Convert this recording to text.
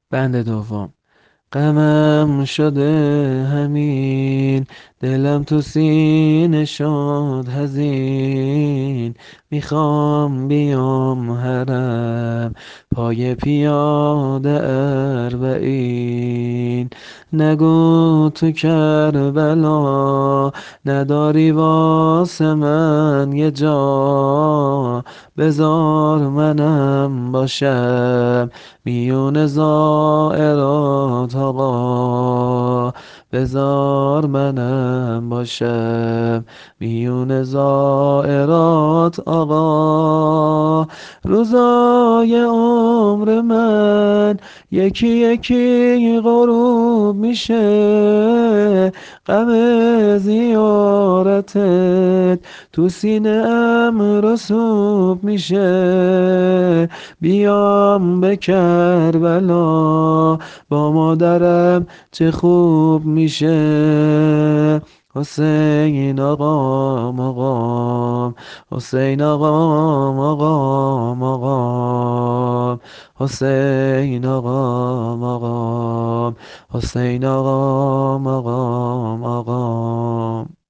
بند دوم. غمم شده همین، دلم تو سینه شد حزین. میخوام بیام حرم، پای پیاده اربعین. نگو تو کربلا نداری واسه من یه جا، بذار منم باشم میون زائرات آقا. بذار منم باشم میون زائرات آقا. روزای عمر من یکی یکی غروب میشه، غم زیارتت تو سینه ام رسوب میشه. بیام به کربلا با مادرم چه خوب میشه. حسین آقا مقام، حسین آقا مقام مقام، حسین آقا مقام، حسین آقا مقام مقام.